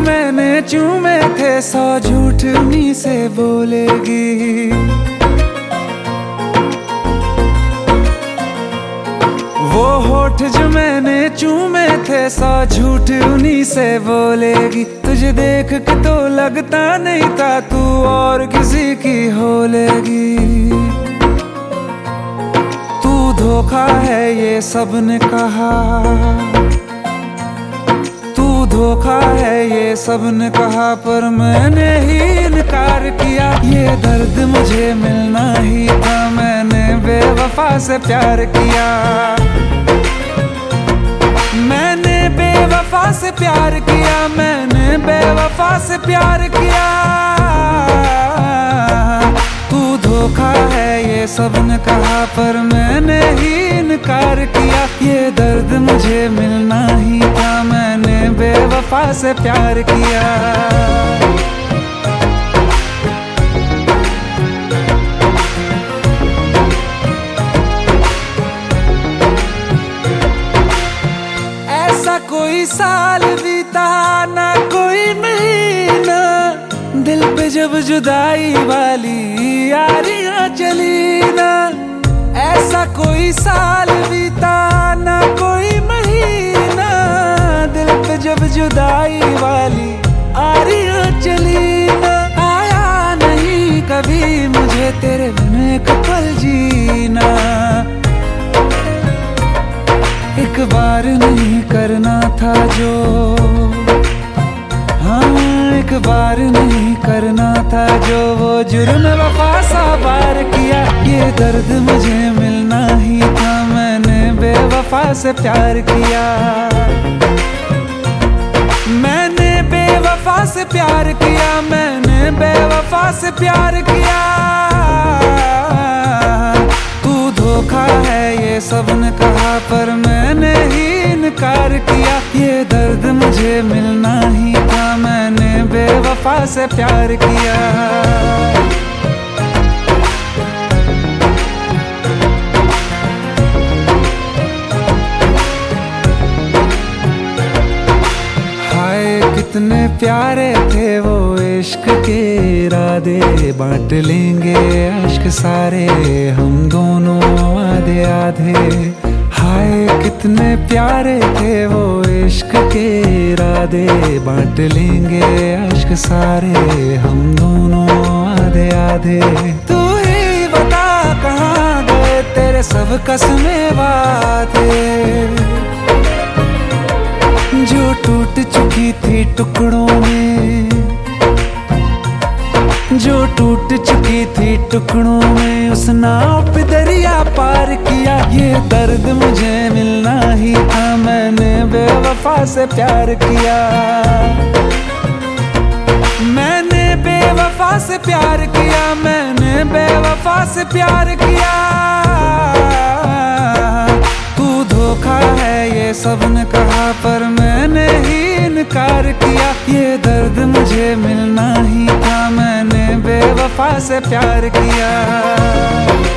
मैंने चूमे थे 100 झूठ उन्हीं से बोलेगी। वो होठ जो मैंने चूमे थे 100 झूठ उन्हीं से बोलेगी। तुझे देख के तो लगता नहीं था तू और किसी की हो लेगी। तू धोखा है ये सबने कहा, तू धोखा है ये सबने कहा, पर मैंने ही इनकार किया। ये दर्द मुझे मिलना ही था, मैंने बेवफा से प्यार किया। मैंने बेवफा से प्यार किया, मैंने बेवफा से प्यार किया। तू धोखा है ये सबने कहा, पर मैंने ही इनकार किया। ये दर्द मुझे मिलना ही था, मैंने बेवफा से प्यार किया। कोई साल बीता ना कोई महीना, दिल पे जब जुदाई वाली यारियां चली ना। ऐसा कोई साल बीता ना कोई महीना, दिल पे जब जुदाई वाली यारियां चली ना। आया नहीं कभी मुझे तेरे बिन एक पल जीना। एक बार नहीं करना था जो, हाँ एक बार नहीं करना था जो, वो जुर्म वफा सा बार किया। ये दर्द मुझे मिलना ही था, मैंने बेवफा से प्यार किया। मैंने बेवफा से प्यार किया, मैंने बेवफा से प्यार किया। धोखा है ये सबने कहा, पर मैंने ही इनकार किया। ये दर्द मुझे मिलना ही था, मैंने बेवफा से प्यार किया। कितने प्यारे थे वो इश्क के इरादे, बांट लेंगे अश्क सारे हम दोनों आधे आधे। हाय कितने प्यारे थे वो इश्क के इरादे, बांट लेंगे अश्क सारे हम दोनों आधे आधे। तू ही बता कहाँ गए तेरे सब कसमें वादे, जो टूट चुकी थी टुकड़ों में, जो टूट चुकी थी टुकड़ों में। उस नाव पे दरिया पार किया। ये दर्द मुझे मिलना ही था, मैंने बेवफा से प्यार किया। मैंने बेवफा से प्यार किया, मैंने बेवफा से प्यार किया। तू धोखा है ये सबने कहा, पर मैंने ही इनकार किया। ये दर्द मुझे मिलना ही था, मैंने बेवफा से प्यार किया।